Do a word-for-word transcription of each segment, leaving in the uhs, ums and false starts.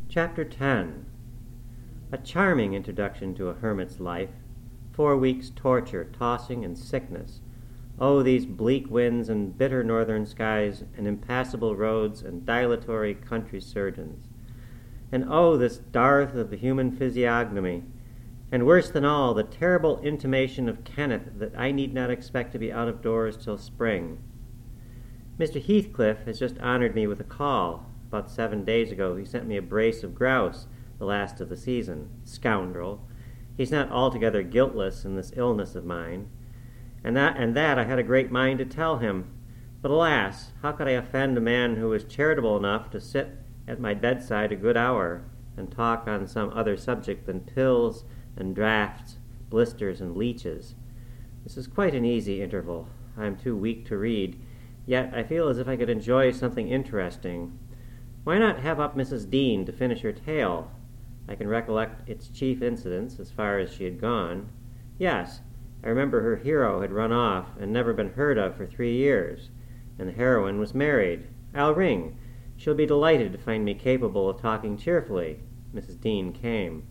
Chapter ten. A charming introduction to a hermit's life. Four weeks' torture, tossing, and sickness. Oh, these bleak winds and bitter northern skies, and impassable roads, and dilatory country surgeons. And oh, this dearth of the human physiognomy. And worse than all, the terrible intimation of Kenneth that I need not expect to be out of doors till spring. Mister Heathcliff has just honored me with a call. About seven days ago he sent me a brace of grouse, the last of the season. Scoundrel. He's not altogether guiltless in this illness of mine. And that and that I had a great mind to tell him. But alas, how could I offend a man who was charitable enough to sit at my bedside a good hour and talk on some other subject than pills and draughts, blisters and leeches? This is quite an easy interval. I am too weak to read, yet I feel as if I could enjoy something interesting. Why not have up Missus Dean to finish her tale? I can recollect its chief incidents as far as she had gone. Yes, I remember her hero had run off and never been heard of for three years, and the heroine was married. I'll ring. She'll be delighted to find me capable of talking cheerfully. Missus Dean came.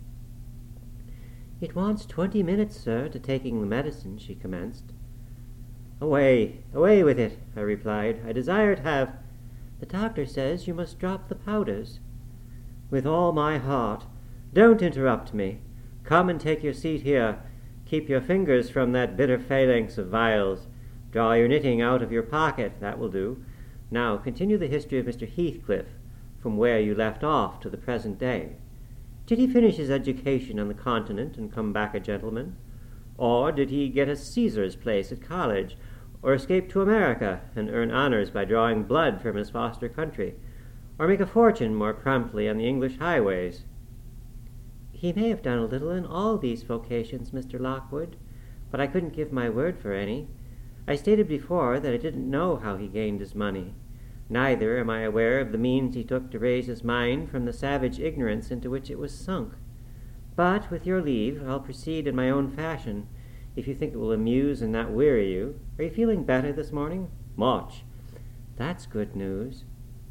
"It wants twenty minutes, sir, to taking the medicine," she commenced. "Away, away with it," I replied. "I desire to have—" "The doctor says you must drop the powders." "With all my heart. Don't interrupt me. Come and take your seat here. Keep your fingers from that bitter phalanx of vials. Draw your knitting out of your pocket. That will do. Now continue the history of Mister Heathcliff, from where you left off to the present day. Did he finish his education on the continent and come back a gentleman? Or did he get a Caesar's place at college, or escape to America and earn honors by drawing blood from his foster country, or make a fortune more promptly on the English highways?" "He may have done a little in all these vocations, Mister Lockwood, but I couldn't give my word for any. I stated before that I didn't know how he gained his money. Neither am I aware of the means he took to raise his mind from the savage ignorance into which it was sunk. But, with your leave, I'll proceed in my own fashion, if you think it will amuse and not weary you. Are you feeling better this morning?" "Much." "That's good news."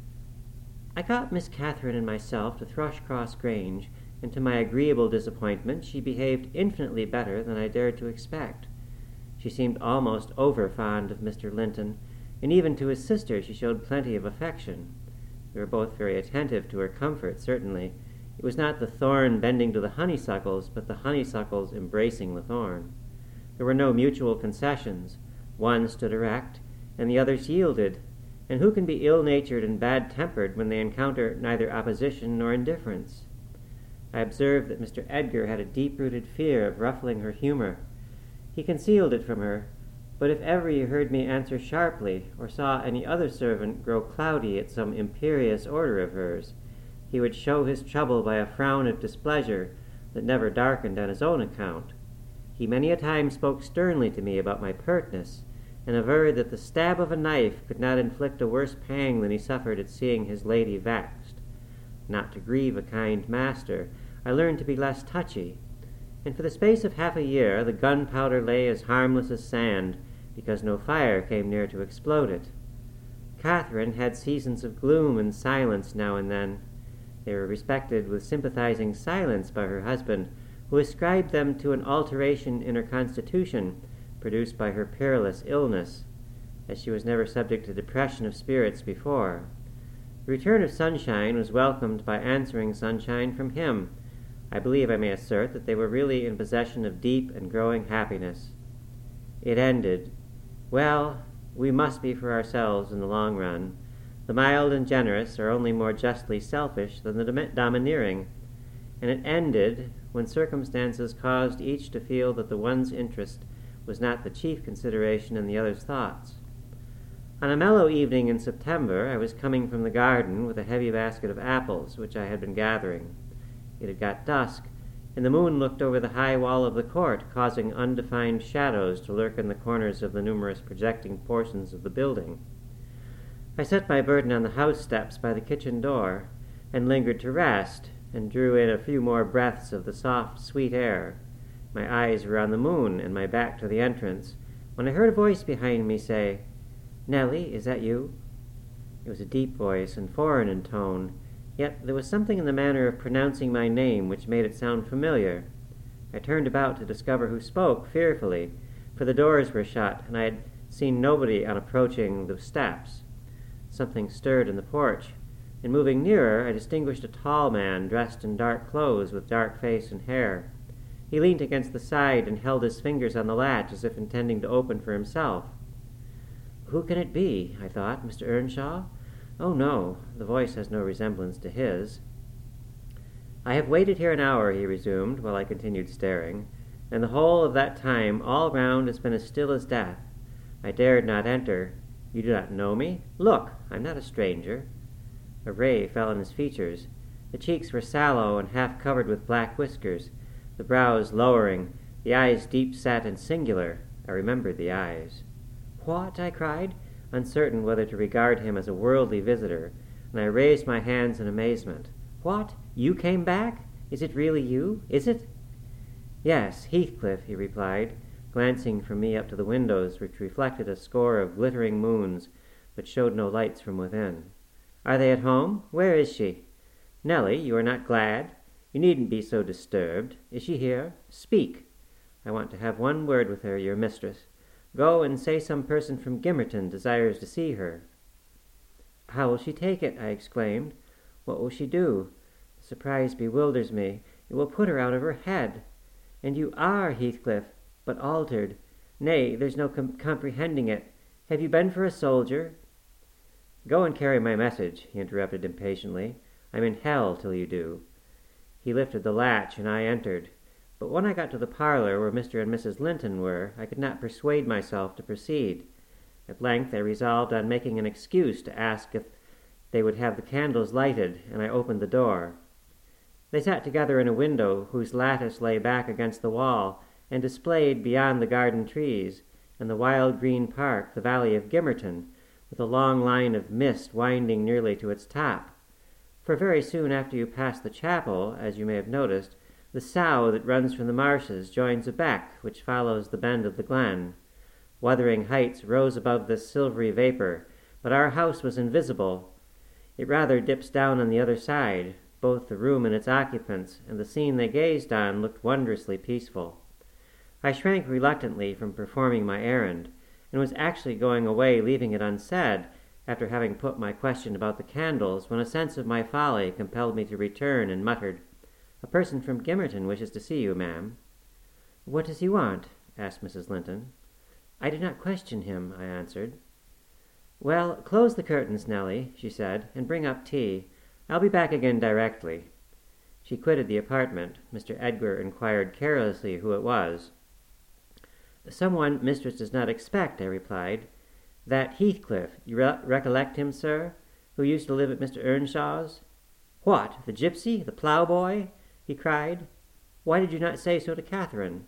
I got Miss Catherine and myself to Thrushcross Grange, and to my agreeable disappointment she behaved infinitely better than I dared to expect. She seemed almost over-fond of Mister Linton, and even to his sister she showed plenty of affection. We were both very attentive to her comfort, certainly. It was not the thorn bending to the honeysuckles, but the honeysuckles embracing the thorn. There were no mutual concessions. One stood erect, and the others yielded. And who can be ill-natured and bad-tempered when they encounter neither opposition nor indifference? I observed that Mister Edgar had a deep-rooted fear of ruffling her humor. He concealed it from her, but if ever he heard me answer sharply, or saw any other servant grow cloudy at some imperious order of hers, he would show his trouble by a frown of displeasure that never darkened on his own account. He many a time spoke sternly to me about my pertness, and averred that the stab of a knife could not inflict a worse pang than he suffered at seeing his lady vexed. Not to grieve a kind master, I learned to be less touchy, and for the space of half a year the gunpowder lay as harmless as sand, because no fire came near to explode it. Catherine had seasons of gloom and silence now and then. They were respected with sympathizing silence by her husband, who ascribed them to an alteration in her constitution produced by her perilous illness, as she was never subject to depression of spirits before. The return of sunshine was welcomed by answering sunshine from him. I believe I may assert that they were really in possession of deep and growing happiness. It ended. Well, we must be for ourselves in the long run. The mild and generous are only more justly selfish than the dom- domineering, and it ended when circumstances caused each to feel that the one's interest was not the chief consideration in the other's thoughts. On a mellow evening in September, I was coming from the garden with a heavy basket of apples, which I had been gathering. It had got dusk, and the moon looked over the high wall of the court, causing undefined shadows to lurk in the corners of the numerous projecting portions of the building. I set my burden on the house steps by the kitchen door, and lingered to rest, and drew in a few more breaths of the soft, sweet air. My eyes were on the moon, and my back to the entrance, when I heard a voice behind me say, "Nellie, is that you?" It was a deep voice and foreign in tone, Yet there was something in the manner of pronouncing my name which made it sound familiar. I turned about to discover who spoke, fearfully, for the doors were shut, and I had seen nobody on approaching the steps. Something stirred in the porch. In moving nearer, I distinguished a tall man dressed in dark clothes with dark face and hair. He leaned against the side and held his fingers on the latch as if intending to open for himself. Who can it be? I thought. Mister Earnshaw? Oh, no, the voice has no resemblance to his. I have waited here an hour, he resumed, while I continued staring, and the whole of that time all round has been as still as death. I dared not enter. You do not know me? Look, I'm not a stranger. A ray fell on his features. The cheeks were sallow and half covered with black whiskers, the brows lowering, the eyes deep-set and singular. I remembered the eyes. What? I cried, uncertain whether to regard him as a worldly visitor, and I raised my hands in amazement. What? You came back? Is it really you? Is it? Yes, Heathcliff, he replied, glancing from me up to the windows, which reflected a score of glittering moons, but showed no lights from within. Are they at home? Where is she? Nelly, you are not glad? You needn't be so disturbed. Is she here? Speak. I want to have one word with her, your mistress. Go and say some person from Gimmerton desires to see her. How will she take it? I exclaimed. What will she do? The surprise bewilders me. It will put her out of her head. And you are Heathcliff, but altered. Nay, there's no com- comprehending it. Have you been for a soldier? Go and carry my message, he interrupted impatiently. I'm in hell till you do. He lifted the latch, and I entered. But when I got to the parlor where Mister and Missus Linton were, I could not persuade myself to proceed. At length I resolved on making an excuse to ask if they would have the candles lighted, and I opened the door. They sat together in a window whose lattice lay back against the wall, and displayed beyond the garden trees, and the wild green park, the valley of Gimmerton, with a long line of mist winding nearly to its top. For very soon after you pass the chapel, as you may have noticed, the sow that runs from the marshes joins a beck which follows the bend of the glen. Wuthering heights rose above this silvery vapor, but our house was invisible. It rather dips down on the other side. Both the room and its occupants, and the scene they gazed on, looked wondrously peaceful. I shrank reluctantly from performing my errand, and was actually going away, leaving it unsaid, after having put my question about the candles, when a sense of my folly compelled me to return, and muttered, "A person from Gimmerton wishes to see you, ma'am." "What does he want?" asked Missus Linton. "I did not question him," I answered. "Well, close the curtains, Nelly," she said, "and bring up tea. I'll be back again directly." She quitted the apartment. Mister Edgar inquired carelessly who it was. "Someone mistress does not expect," I replied. "That Heathcliff, you re- recollect him, sir, who used to live at Mister Earnshaw's?" "What, the gypsy, the ploughboy?" he cried. "Why did you not say so to Catherine?"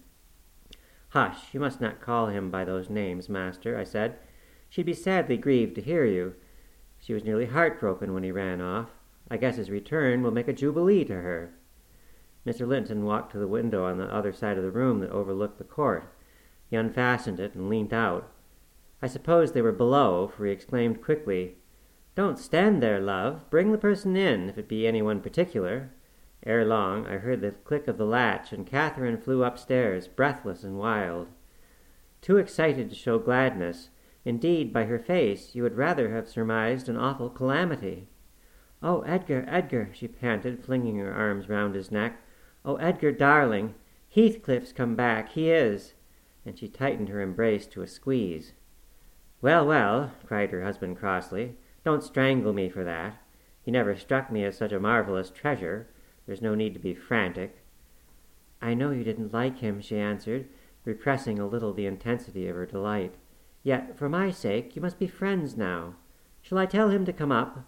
"Hush, you must not call him by those names, master," I said. "She'd be sadly grieved to hear you. She was nearly heartbroken when he ran off. I guess his return will make a jubilee to her." Mister Linton walked to the window on the other side of the room that overlooked the court. He unfastened it and leant out. I suppose they were below, for he exclaimed quickly, "Don't stand there, love. Bring the person in, if it be any one particular." Ere long I heard the click of the latch, and Catherine flew upstairs, breathless and wild. Too excited to show gladness, indeed, by her face, you would rather have surmised an awful calamity. "Oh, Edgar, Edgar," she panted, flinging her arms round his neck. "Oh, Edgar, darling, Heathcliff's come back, he is." And she tightened her embrace to a squeeze. "Well, well," cried her husband crossly, "don't strangle me for that. He never struck me as such a marvelous treasure. There's no need to be frantic." "I know you didn't like him," she answered, repressing a little the intensity of her delight. "Yet, for my sake, you must be friends now. Shall I tell him to come up?"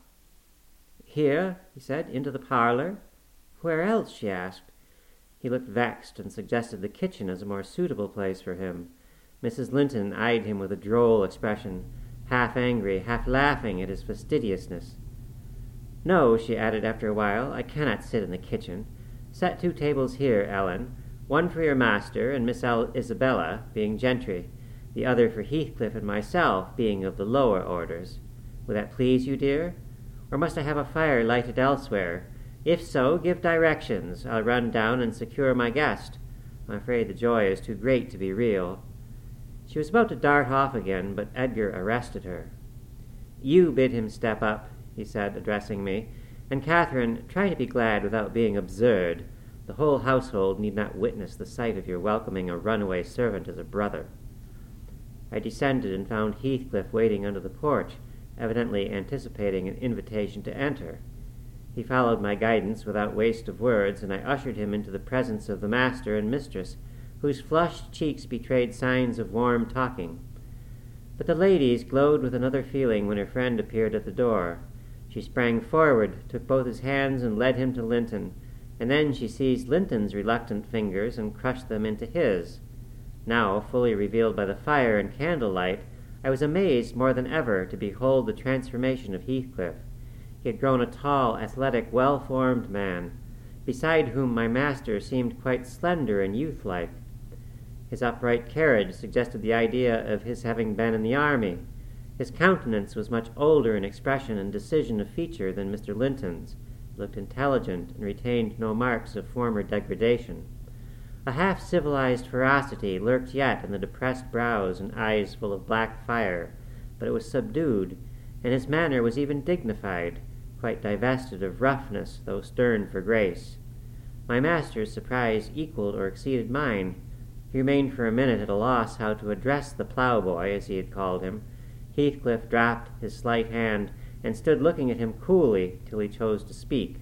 "Here," he said, "into the parlor?" "Where else?" she asked. He looked vexed, and suggested the kitchen as a more suitable place for him. Missus Linton eyed him with a droll expression, half angry, half laughing at his fastidiousness. "No," she added after a while, "I cannot sit in the kitchen. Set two tables here, Ellen, one for your master and Miss Isabella, being gentry, the other for Heathcliff and myself, being of the lower orders. Will that please you, dear?" or must I have a fire lighted elsewhere? If so, give directions. I'll run down and secure my guest. I'm afraid the joy is too great to be real." She was about to dart off again, but Edgar arrested her. "You bid him step up," he said, addressing me, "and Catherine, try to be glad without being absurd. The whole household need not witness the sight of your welcoming a runaway servant as a brother." I descended and found Heathcliff waiting under the porch, evidently anticipating an invitation to enter. He followed my guidance without waste of words, and I ushered him into the presence of the master and mistress, whose flushed cheeks betrayed signs of warm talking. But the ladies glowed with another feeling when her friend appeared at the door. She sprang forward, took both his hands, and led him to Linton, and then she seized Linton's reluctant fingers and crushed them into his. Now, fully revealed by the fire and candlelight, I was amazed more than ever to behold the transformation of Heathcliff. He had grown a tall, athletic, well-formed man, beside whom my master seemed quite slender and youth-like. His upright carriage suggested the idea of his having been in the army. His countenance was much older in expression and decision of feature than Mister Linton's. It looked intelligent and retained no marks of former degradation. A half-civilized ferocity lurked yet in the depressed brows and eyes full of black fire, but it was subdued, and his manner was even dignified, quite divested of roughness, though stern for grace. My master's surprise equaled or exceeded mine. He remained for a minute at a loss how to address the ploughboy, as he had called him. Heathcliff dropped his slight hand and stood looking at him coolly till he chose to speak.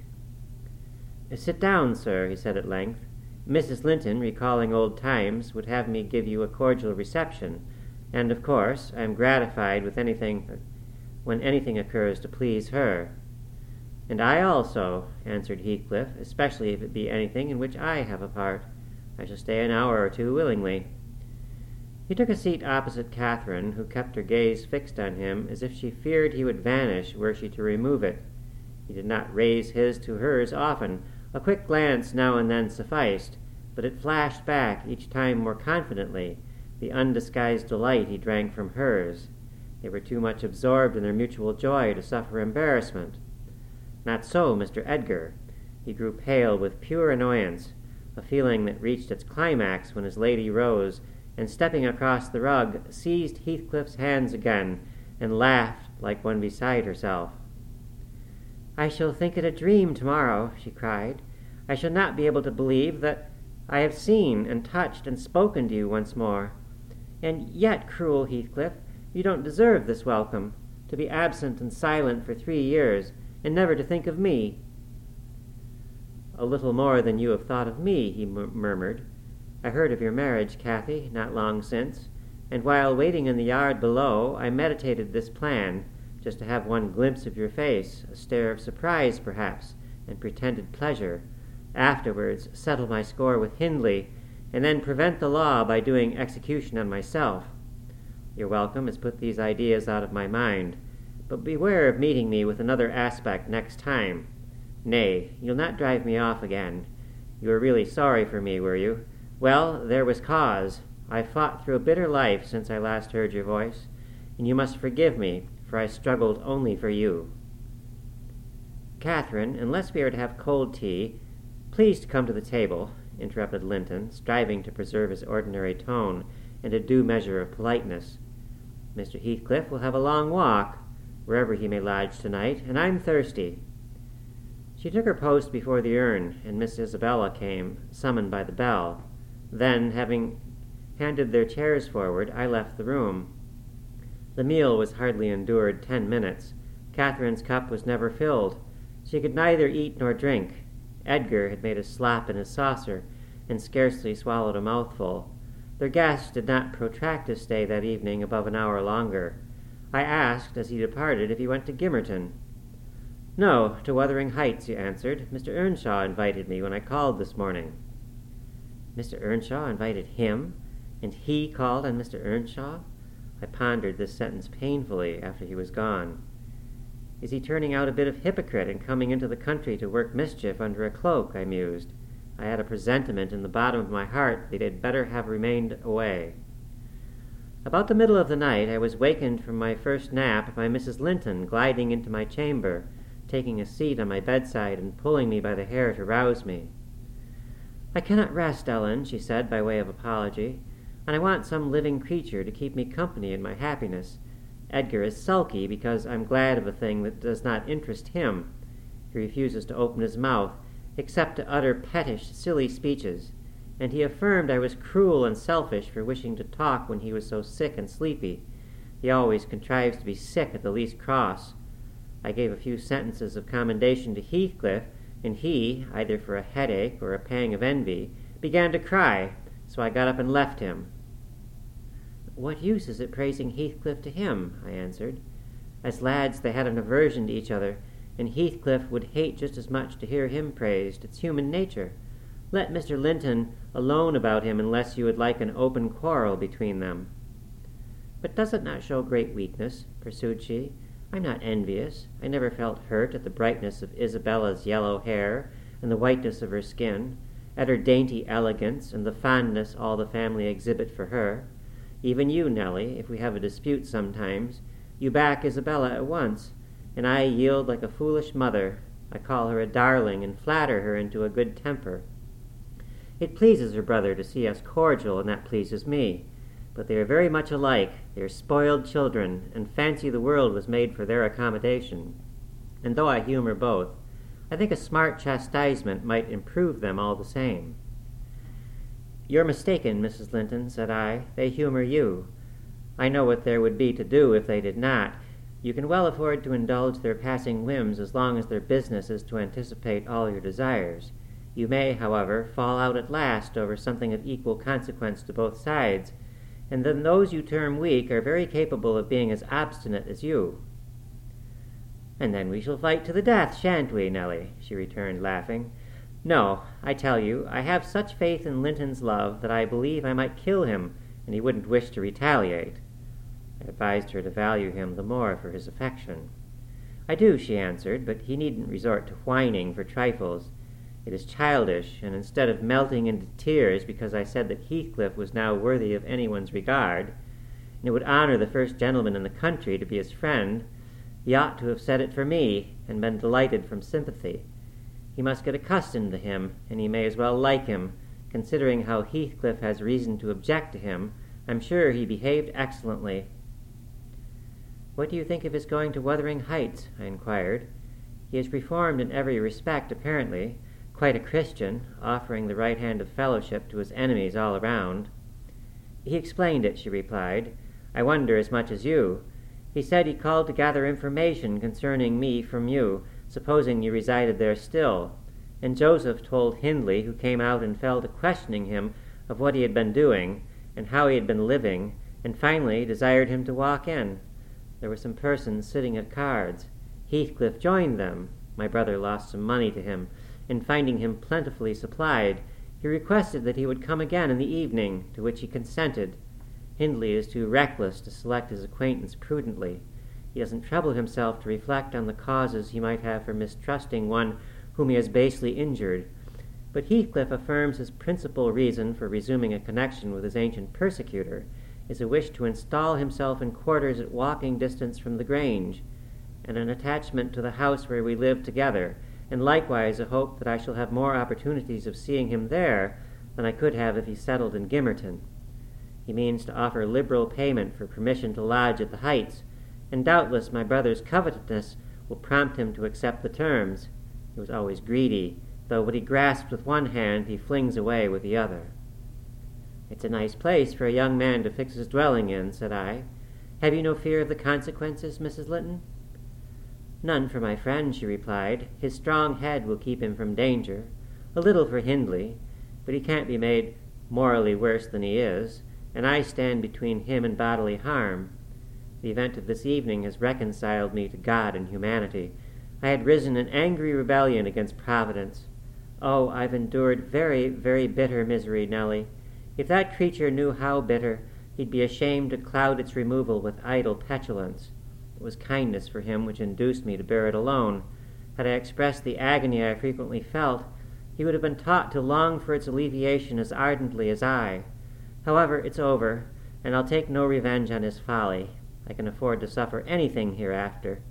"Sit down, sir," he said at length. "Missus Linton, recalling old times, would have me give you a cordial reception, and, of course, I am gratified with anything when anything occurs to please her." "And I also," answered Heathcliff, "especially if it be anything in which I have a part. I shall stay an hour or two willingly." He took a seat opposite Catherine, who kept her gaze fixed on him as if she feared he would vanish were she to remove it. He did not raise his to hers often. A quick glance now and then sufficed, but it flashed back each time more confidently, the undisguised delight he drank from hers. They were too much absorbed in their mutual joy to suffer embarrassment. Not so Mister Edgar. He grew pale with pure annoyance, a feeling that reached its climax when his lady rose, and stepping across the rug, seized Heathcliff's hands again, and laughed like one beside herself. "I shall think it a dream tomorrow," she cried. "I shall not be able to believe that I have seen and touched and spoken to you once more. And yet, cruel Heathcliff, you don't deserve this welcome, to be absent and silent for three years, and never to think of me." "A little more than you have thought of me," he mur- murmured. "I heard of your marriage, Cathy, not long since, and while waiting in the yard below, I meditated this plan, just to have one glimpse of your face, a stare of surprise, perhaps, and pretended pleasure, afterwards settle my score with Hindley, and then prevent the law by doing execution on myself. Your welcome has put these ideas out of my mind, but beware of meeting me with another aspect next time. Nay, you'll not drive me off again. You were really sorry for me, were you? Well, there was cause. I've fought through a bitter life since I last heard your voice, and you must forgive me, for I struggled only for you." "Catherine, unless we are to have cold tea, please to come to the table," interrupted Linton, striving to preserve his ordinary tone and a due measure of politeness. "Mister Heathcliff will have a long walk, wherever he may lodge tonight, and I'm thirsty." She took her post before the urn, and Miss Isabella came, summoned by the bell. Then, having handed their chairs forward, I left the room. The meal was hardly endured ten minutes. Catherine's cup was never filled. She could neither eat nor drink. Edgar had made a slop in his saucer, and scarcely swallowed a mouthful. Their guest did not protract his stay that evening above an hour longer. I asked, as he departed, if he went to Gimmerton. "No, to Wuthering Heights," he answered. "Mister Earnshaw invited me when I called this morning." Mister Earnshaw invited him, and he called on Mister Earnshaw? I pondered this sentence painfully after he was gone. Is he turning out a bit of hypocrite and coming into the country to work mischief under a cloak? I mused. I had a presentiment in the bottom of my heart that he had better have remained away. About the middle of the night I was wakened from my first nap by Missus Linton gliding into my chamber, taking a seat on my bedside and pulling me by the hair to rouse me. "I cannot rest, Ellen," she said by way of apology, "and I want some living creature to keep me company in my happiness. Edgar is sulky because I'm glad of a thing that does not interest him. He refuses to open his mouth, except to utter pettish, silly speeches, and he affirmed I was cruel and selfish for wishing to talk when he was so sick and sleepy. He always contrives to be sick at the least cross. I gave a few sentences of commendation to Heathcliff, and he, either for a headache or a pang of envy, began to cry, so I got up and left him." "What use is it praising Heathcliff to him?" I answered. "As lads they had an aversion to each other, and Heathcliff would hate just as much to hear him praised. It's human nature. Let Mister Linton alone about him unless you would like an open quarrel between them." "But does it not show great weakness?" pursued she. "I'm not envious. I never felt hurt at the brightness of Isabella's yellow hair and the whiteness of her skin, at her dainty elegance and the fondness all the family exhibit for her. Even you, Nelly, if we have a dispute sometimes, you back Isabella at once, and I yield like a foolish mother. I call her a darling and flatter her into a good temper. It pleases her brother to see us cordial, and that pleases me. But they are very much alike. They are spoiled children, and fancy the world was made for their accommodation. And though I humor both, I think a smart chastisement might improve them all the same." "You're mistaken, Missus Linton," said I. "They humor you. I know what there would be to do if they did not. You can well afford to indulge their passing whims as long as their business is to anticipate all your desires. You may, however, fall out at last over something of equal consequence to both sides, and then those you term weak are very capable of being as obstinate as you." "And then we shall fight to the death, shan't we, Nelly?" she returned, laughing. "No, I tell you, I have such faith in Linton's love that I believe I might kill him, and he wouldn't wish to retaliate." I advised her to value him the more for his affection. "I do," she answered, "but he needn't resort to whining for trifles. It is childish, and instead of melting into tears because I said that Heathcliff was now worthy of anyone's regard, and it would honor the first gentleman in the country to be his friend, he ought to have said it for me, and been delighted from sympathy. He must get accustomed to him, and he may as well like him, considering how Heathcliff has reason to object to him. I'm sure he behaved excellently." "What do you think of his going to Wuthering Heights?" I inquired. "He is reformed in every respect, apparently. Quite a Christian, offering the right hand of fellowship to his enemies all around." "He explained it," she replied. "I wonder as much as you. He said he called to gather information concerning me from you, supposing you resided there still, and Joseph told Hindley, who came out and fell to questioning him of what he had been doing, and how he had been living, and finally desired him to walk in. There were some persons sitting at cards. Heathcliff joined them. My brother lost some money to him, and finding him plentifully supplied, he requested that he would come again in the evening, to which he consented. Hindley is too reckless to select his acquaintance prudently. He doesn't trouble himself to reflect on the causes he might have for mistrusting one whom he has basely injured. But Heathcliff affirms his principal reason for resuming a connection with his ancient persecutor is a wish to install himself in quarters at walking distance from the Grange, and an attachment to the house where we live together, and likewise a hope that I shall have more opportunities of seeing him there than I could have if he settled in Gimmerton. He means to offer liberal payment for permission to lodge at the Heights, and doubtless my brother's covetousness will prompt him to accept the terms. He was always greedy, though what he grasps with one hand he flings away with the other." "It's a nice place for a young man to fix his dwelling in," said I. "Have you no fear of the consequences, Missus Linton?" "None for my friend," she replied. "His strong head will keep him from danger. A little for Hindley, but he can't be made morally worse than he is, and I stand between him and bodily harm. The event of this evening has reconciled me to God and humanity. I had risen in angry rebellion against Providence. Oh, I've endured very, very bitter misery, Nelly. If that creature knew how bitter, he'd be ashamed to cloud its removal with idle petulance. It was kindness for him which induced me to bear it alone. Had I expressed the agony I frequently felt, he would have been taught to long for its alleviation as ardently as I. However, it's over, and I'll take no revenge on his folly. I can afford to suffer anything hereafter.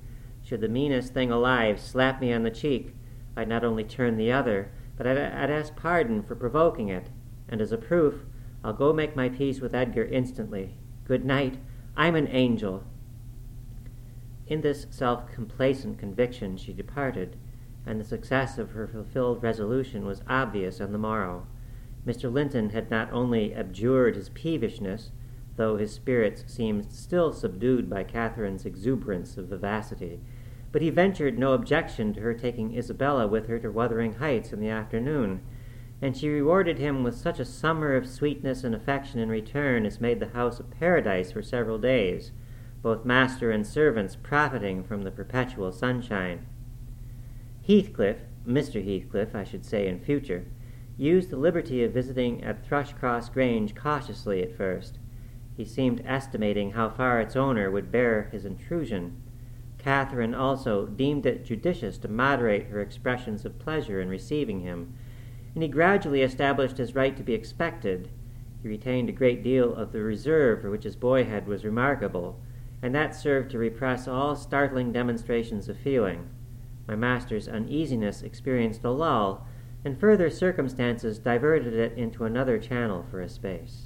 Should the meanest thing alive slap me on the cheek, I'd not only turn the other, but I'd, I'd ask pardon for provoking it, and as a proof, I'll go make my peace with Edgar instantly. Good night. I'm an angel." In this self-complacent conviction she departed, and the success of her fulfilled resolution was obvious on the morrow. Mister Linton had not only abjured his peevishness, though his spirits seemed still subdued by Catherine's exuberance of vivacity, but he ventured no objection to her taking Isabella with her to Wuthering Heights in the afternoon, and she rewarded him with such a summer of sweetness and affection in return as made the house a paradise for several days, both master and servants profiting from the perpetual sunshine. Heathcliff, Mister Heathcliff, I should say in future, used the liberty of visiting at Thrushcross Grange cautiously at first. He seemed estimating how far its owner would bear his intrusion. Catherine also deemed it judicious to moderate her expressions of pleasure in receiving him, and he gradually established his right to be expected. He retained a great deal of the reserve for which his boyhood was remarkable, and that served to repress all startling demonstrations of feeling. My master's uneasiness experienced a lull, and further circumstances diverted it into another channel for a space.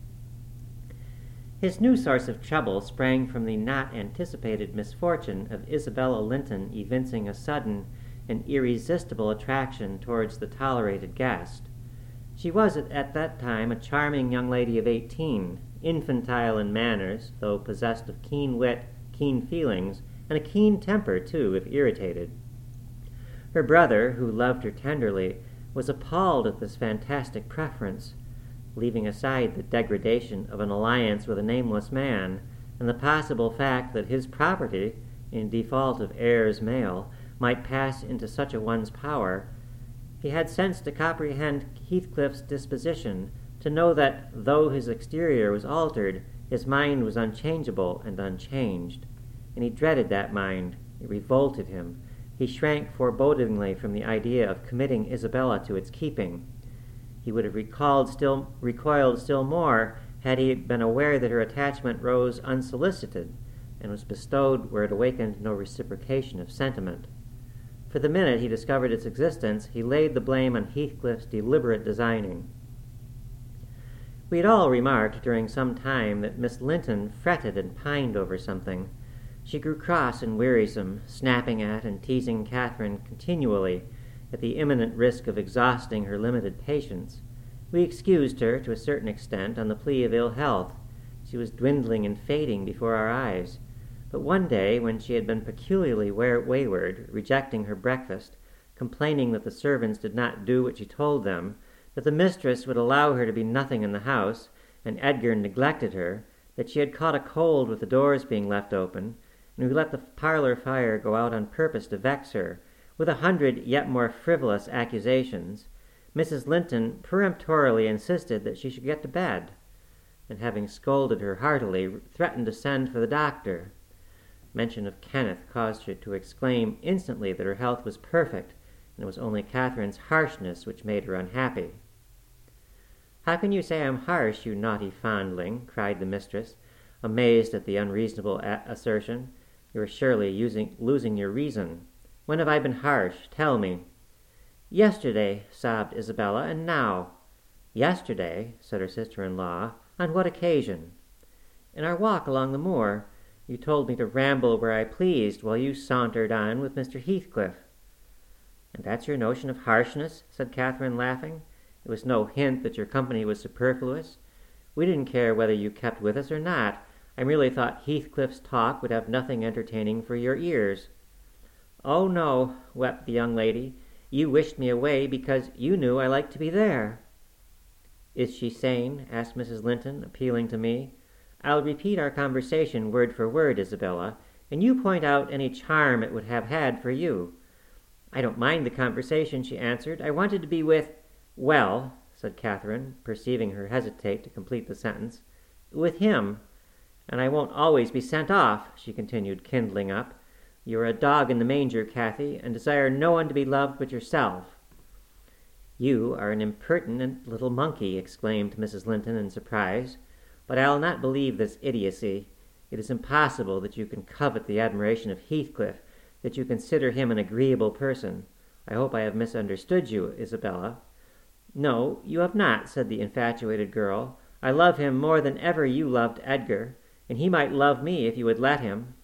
His new source of trouble sprang from the not anticipated misfortune of Isabella Linton evincing a sudden and irresistible attraction towards the tolerated guest. She was at that time a charming young lady of eighteen, infantile in manners, though possessed of keen wit, keen feelings, and a keen temper, too, if irritated. Her brother, who loved her tenderly, was appalled at this fantastic preference. Leaving aside the degradation of an alliance with a nameless man, and the possible fact that his property, in default of heirs male, might pass into such a one's power, he had sense to comprehend Heathcliff's disposition, to know that, though his exterior was altered, his mind was unchangeable and unchanged. And he dreaded that mind. It revolted him. He shrank forebodingly from the idea of committing Isabella to its keeping. He would have recalled still, recoiled still more had he been aware that her attachment rose unsolicited and was bestowed where it awakened no reciprocation of sentiment. For the minute he discovered its existence, he laid the blame on Heathcliff's deliberate designing. We had all remarked during some time that Miss Linton fretted and pined over something. She grew cross and wearisome, snapping at and teasing Catherine continually, at the imminent risk of exhausting her limited patience. We excused her to a certain extent on the plea of ill health. She was dwindling and fading before our eyes. But one day, when she had been peculiarly wayward, rejecting her breakfast, complaining that the servants did not do what she told them, that the mistress would allow her to be nothing in the house, and Edgar neglected her, that she had caught a cold with the doors being left open, and we let the parlor fire go out on purpose to vex her, with a hundred yet more frivolous accusations, Missus Linton peremptorily insisted that she should get to bed, and having scolded her heartily, threatened to send for the doctor. Mention of Kenneth caused her to exclaim instantly that her health was perfect, and it was only Catherine's harshness which made her unhappy. "How can you say I'm harsh, you naughty fondling?" cried the mistress, amazed at the unreasonable a- assertion. "You are surely using, losing your reason. When have I been harsh? Tell me." "Yesterday," sobbed Isabella, "and now." "Yesterday," said her sister-in-law. "On what occasion?" "In our walk along the moor. You told me to ramble where I pleased, while you sauntered on with Mister Heathcliff." "And that's your notion of harshness?" said Catherine, laughing. "It was no hint that your company was superfluous. We didn't care whether you kept with us or not. I merely thought Heathcliff's talk would have nothing entertaining for your ears." "Oh, no," wept the young lady. "You wished me away because you knew I liked to be there." "Is she sane?" asked Missus Linton, appealing to me. "I'll repeat our conversation word for word, Isabella, and you point out any charm it would have had for you." "I don't mind the conversation," she answered. "I wanted to be with—" "Well," said Catherine, perceiving her hesitate to complete the sentence, "with him. And I won't always be sent off," she continued, kindling up. "You are a dog in the manger, Cathy, and desire no one to be loved but yourself." "You are an impertinent little monkey," exclaimed Missus Linton in surprise. "But I'll not believe this idiocy. It is impossible that you can covet the admiration of Heathcliff, that you consider him an agreeable person. I hope I have misunderstood you, Isabella." "No, you have not," said the infatuated girl. "I love him more than ever you loved Edgar, and he might love me if you would let him."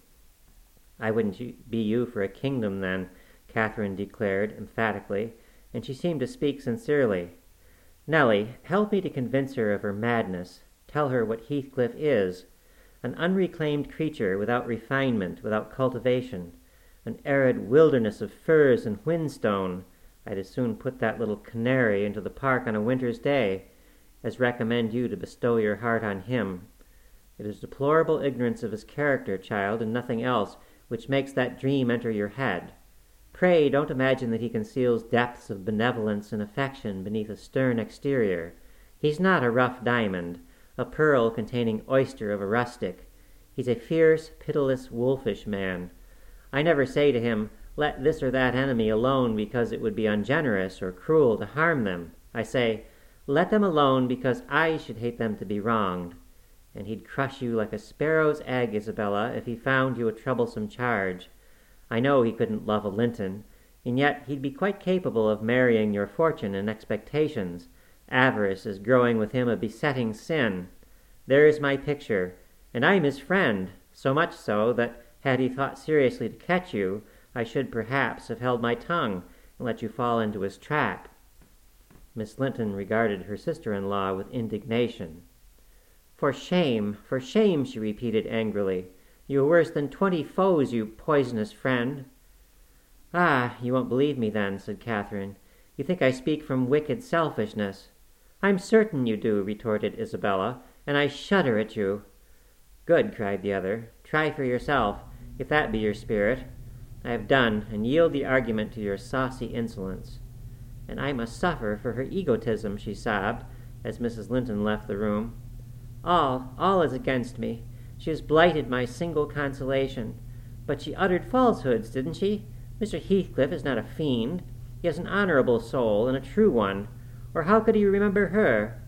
"I wouldn't be you for a kingdom, then," Catherine declared emphatically, and she seemed to speak sincerely. "Nellie, help me to convince her of her madness. Tell her what Heathcliff is. An unreclaimed creature, without refinement, without cultivation. An arid wilderness of firs and whinstone. I'd as soon put that little canary into the park on a winter's day as recommend you to bestow your heart on him. It is deplorable ignorance of his character, child, and nothing else, which makes that dream enter your head. Pray don't imagine that he conceals depths of benevolence and affection beneath a stern exterior. He's not a rough diamond, a pearl containing oyster of a rustic. He's a fierce, pitiless, wolfish man. I never say to him, 'Let this or that enemy alone because it would be ungenerous or cruel to harm them.' I say, 'Let them alone because I should hate them to be wronged.' And he'd crush you like a sparrow's egg, Isabella, if he found you a troublesome charge. I know he couldn't love a Linton, and yet he'd be quite capable of marrying your fortune and expectations. Avarice is growing with him a besetting sin. There is my picture, and I'm his friend, so much so that, had he thought seriously to catch you, I should perhaps have held my tongue and let you fall into his trap." Miss Linton regarded her sister-in-law with indignation. "For shame, for shame," she repeated angrily. "You are worse than twenty foes, you poisonous friend." "Ah, you won't believe me then," said Catherine. "You think I speak from wicked selfishness." "I'm certain you do," retorted Isabella, "and I shudder at you." "Good," cried the other. "Try for yourself, if that be your spirit. I have done, and yield the argument to your saucy insolence." "And I must suffer for her egotism," she sobbed, as Missus Linton left the room. All, all is against me. She has blighted my single consolation. But she uttered falsehoods, didn't she? Mister Heathcliff is not a fiend. He has an honorable soul, and a true one. Or how could he remember her?"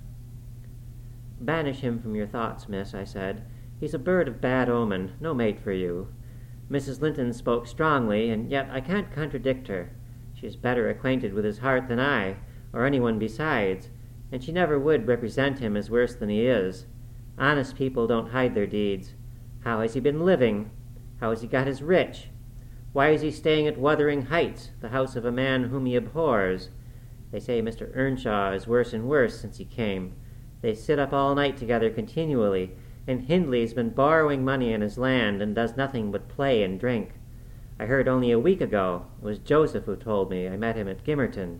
"Banish him from your thoughts, miss," I said. "He's a bird of bad omen, no mate for you." Missus Linton spoke strongly, and yet I can't contradict her. She is better acquainted with his heart than I, or anyone besides, and she never would represent him as worse than he is. Honest people don't hide their deeds. How has he been living? How has he got his rich? Why is he staying at Wuthering Heights, the house of a man whom he abhors? They say Mister Earnshaw is worse and worse since he came. They sit up all night together continually, and Hindley's been borrowing money on his land and does nothing but play and drink. I heard only a week ago, it was Joseph who told me, I met him at Gimmerton.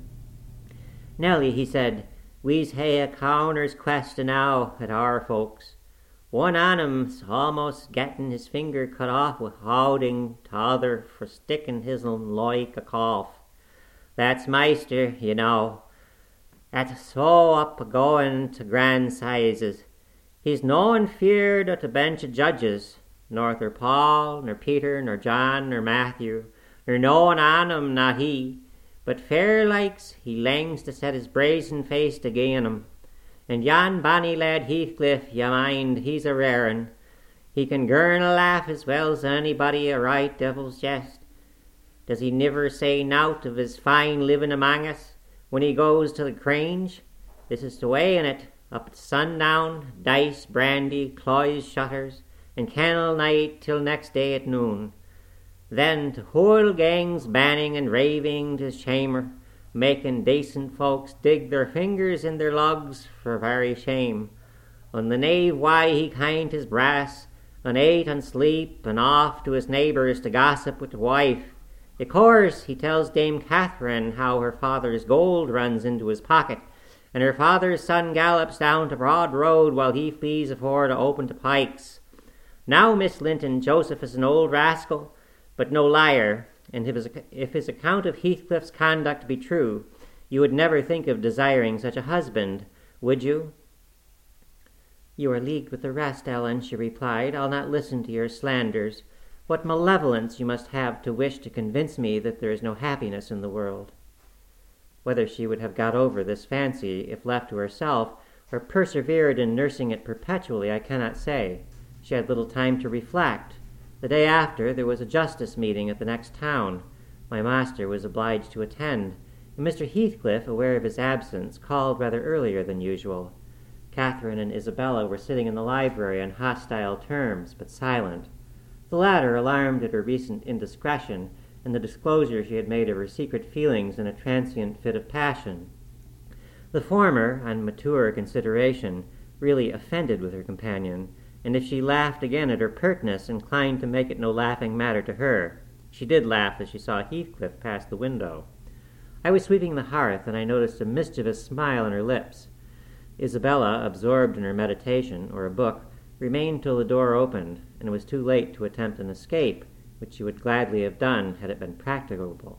Nellie, he said, we's hae a counter's quest enow at our folks. One on 'em's almost getting his finger cut off with houding, t'other for sticking his'n like a cough. That's Meister, you know. That's so up a-going to grand sizes. He's noan feared at a bench of judges, norther Paul, nor Peter, nor John, nor Matthew, nor noan on 'em, not he. But fair likes he langs to set his brazen face agin 'em. And yon bonny lad Heathcliff, ye mind, he's a rare un. He can girn a laugh as well's anybody a right devil's jest. Does he niver say nowt of his fine living among us when he goes to the Grange? This is the way in it, up at sundown, dice, brandy, cloise shutters, and kennel night till next day at noon. Then to whole gangs banning and raving to his chamber, making decent folks dig their fingers in their lugs for very shame. On the knave why he kind his brass, and ate and sleep, and off to his neighbours to gossip with the wife. Of course he tells Dame Catherine how her father's gold runs into his pocket, and her father's son gallops down to Broad Road while he flees afore to open to Pikes. Now, Miss Linton, Joseph is an old rascal, but no liar, and if his, if his account of Heathcliff's conduct be true, you would never think of desiring such a husband, would you? You are leagued with the rest, Ellen, she replied. I'll not listen to your slanders. What malevolence you must have to wish to convince me that there is no happiness in the world. Whether she would have got over this fancy if left to herself, or persevered in nursing it perpetually, I cannot say. She had little time to reflect. The day after, there was a justice meeting at the next town. My master was obliged to attend, and Mister Heathcliff, aware of his absence, called rather earlier than usual. Catherine and Isabella were sitting in the library on hostile terms, but silent. The latter, alarmed at her recent indiscretion and the disclosure she had made of her secret feelings in a transient fit of passion. The former, on mature consideration, really offended with her companion, and if she laughed again at her pertness, inclined to make it no laughing matter to her. She did laugh as she saw Heathcliff pass the window. I was sweeping the hearth, and I noticed a mischievous smile on her lips. Isabella, absorbed in her meditation, or a book, remained till the door opened, and it was too late to attempt an escape, which she would gladly have done had it been practicable.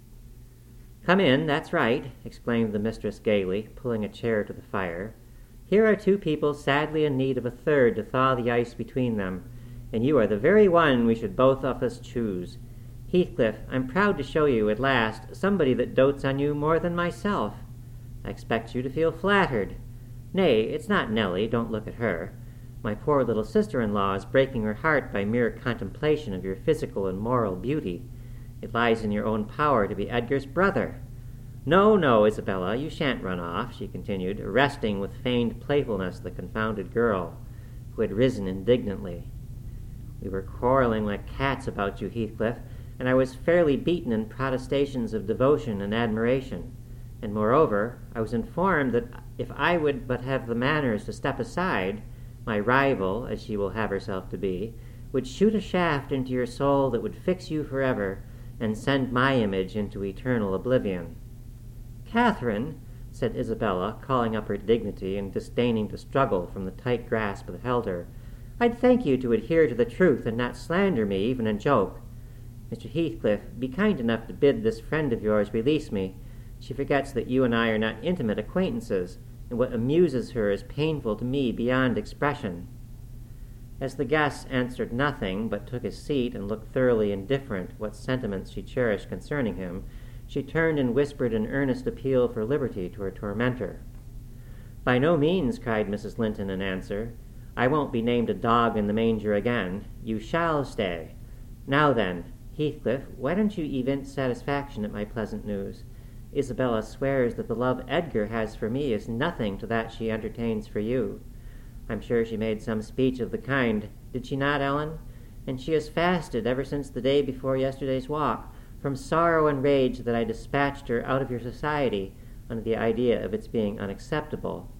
"Come in, that's right," exclaimed the mistress gaily, pulling a chair to the fire. "Here are two people sadly in need of a third to thaw the ice between them, and you are the very one we should both of us choose. Heathcliff, I'm proud to show you, at last, somebody that dotes on you more than myself. I expect you to feel flattered. Nay, it's not Nellie, don't look at her. My poor little sister-in-law is breaking her heart by mere contemplation of your physical and moral beauty. It lies in your own power to be Edgar's brother. No, no, Isabella, you shan't run off," she continued, arresting with feigned playfulness the confounded girl, who had risen indignantly. "We were quarreling like cats about you, Heathcliff, and I was fairly beaten in protestations of devotion and admiration. And moreover, I was informed that if I would but have the manners to step aside, my rival, as she will have herself to be, would shoot a shaft into your soul that would fix you forever, and send my image into eternal oblivion." "Catherine," said Isabella, calling up her dignity and disdaining to struggle from the tight grasp that held her, "I'd thank you to adhere to the truth and not slander me, even in joke. Mister Heathcliff, be kind enough to bid this friend of yours release me. She forgets that you and I are not intimate acquaintances, and what amuses her is painful to me beyond expression." As the guest answered nothing, but took his seat and looked thoroughly indifferent what sentiments she cherished concerning him, she turned and whispered an earnest appeal for liberty to her tormentor. "By no means," cried Missus Linton in answer. "I won't be named a dog in the manger again. You shall stay. Now then, Heathcliff, why don't you evince satisfaction at my pleasant news? Isabella swears that the love Edgar has for me is nothing to that she entertains for you. I'm sure she made some speech of the kind, did she not, Ellen? And she has fasted ever since the day before yesterday's walk, from sorrow and rage that I dispatched her out of your society under the idea of its being unacceptable."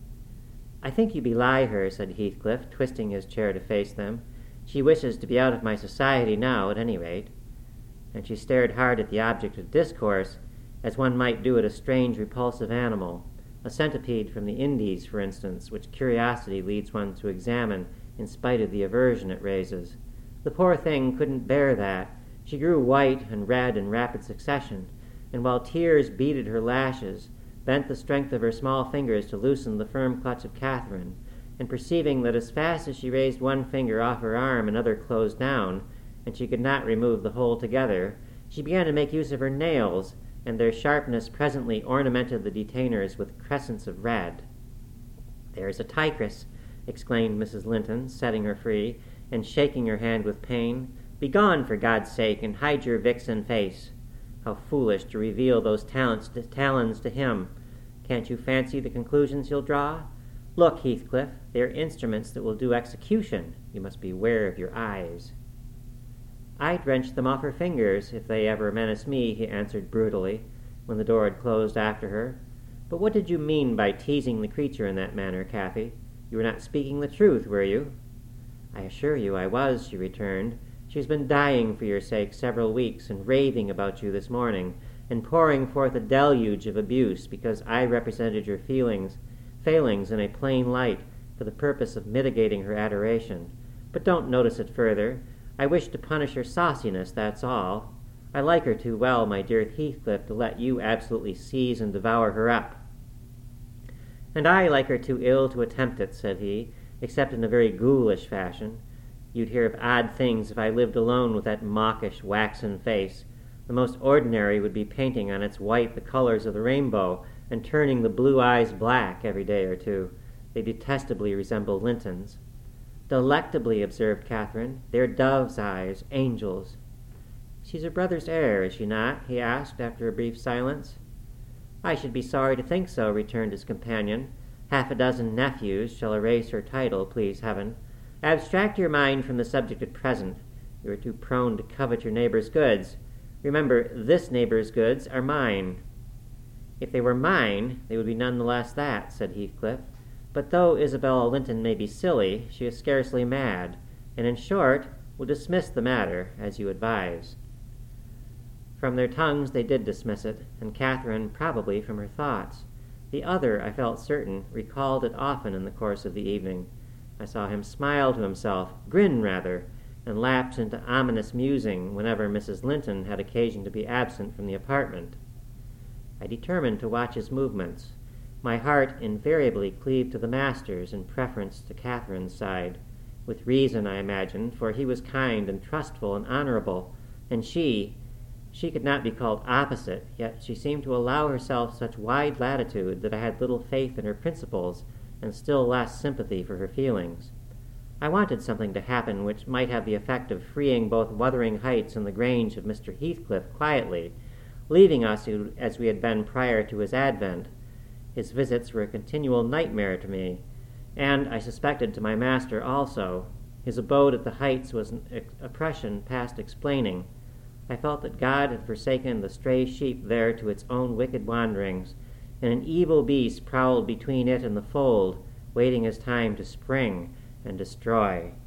"I think you belie her," said Heathcliff, twisting his chair to face them. "She wishes to be out of my society now, at any rate." And she stared hard at the object of discourse, as one might do at a strange, repulsive animal, a centipede from the Indies, for instance, which curiosity leads one to examine in spite of the aversion it raises. The poor thing couldn't bear that. She grew white and red in rapid succession, and while tears beaded her lashes, bent the strength of her small fingers to loosen the firm clutch of Catherine, and perceiving that as fast as she raised one finger off her arm another closed down, and she could not remove the whole together, she began to make use of her nails, and their sharpness presently ornamented the detainers with crescents of red. "There's a tigress," exclaimed Missus Linton, setting her free, and shaking her hand with pain. "Begone, for God's sake, and hide your vixen face. How foolish to reveal those talents to, talons to him. Can't you fancy the conclusions he'll draw? Look, Heathcliff, they are instruments that will do execution. You must beware of your eyes." "I'd wrench them off her fingers, if they ever menace me," he answered brutally, when the door had closed after her. "But what did you mean by teasing the creature in that manner, Cathy? You were not speaking the truth, were you?" "I assure you I was," she returned. "She's been dying for your sake several weeks, and raving about you this morning, and pouring forth a deluge of abuse because I represented your feelings, failings in a plain light, for the purpose of mitigating her adoration. But don't notice it further. I wish to punish her sauciness, that's all. I like her too well, my dear Heathcliff, to let you absolutely seize and devour her up." "And I like her too ill to attempt it," said he, "except in a very ghoulish fashion. You'd hear of odd things if I lived alone with that mawkish, waxen face. The most ordinary would be painting on its white the colors of the rainbow, and turning the blue eyes black every day or two. They detestably resemble Linton's." Delectably, observed Catherine. They're dove's eyes, angels. She's her brother's heir, is she not? He asked after a brief silence. I should be sorry to think so, returned his companion. Half a dozen nephews shall erase her title, please heaven. Abstract your mind from the subject at present. You are too prone to covet your neighbor's goods. Remember, this neighbor's goods are mine. If they were mine, they would be none the less that, said Heathcliff. But though Isabella Linton may be silly, she is scarcely mad, and in short, will dismiss the matter, as you advise. From their tongues they did dismiss it, and Catherine probably from her thoughts. The other, I felt certain, recalled it often in the course of the evening. I saw him smile to himself, grin rather, and lapse into ominous musing whenever Missus Linton had occasion to be absent from the apartment. I determined to watch his movements. My heart invariably cleaved to the master's in preference to Catherine's side, with reason, I imagined, for he was kind and trustful and honorable, and she, she could not be called opposite, yet she seemed to allow herself such wide latitude that I had little faith in her principles and still less sympathy for her feelings. I wanted something to happen which might have the effect of freeing both Wuthering Heights and the Grange of Mister Heathcliff quietly, leaving us as we had been prior to his advent. His visits were a continual nightmare to me, and I suspected to my master also. His abode at the Heights was an oppression past explaining. I felt that God had forsaken the stray sheep there to its own wicked wanderings, and an evil beast prowled between it and the fold, waiting his time to spring and destroy.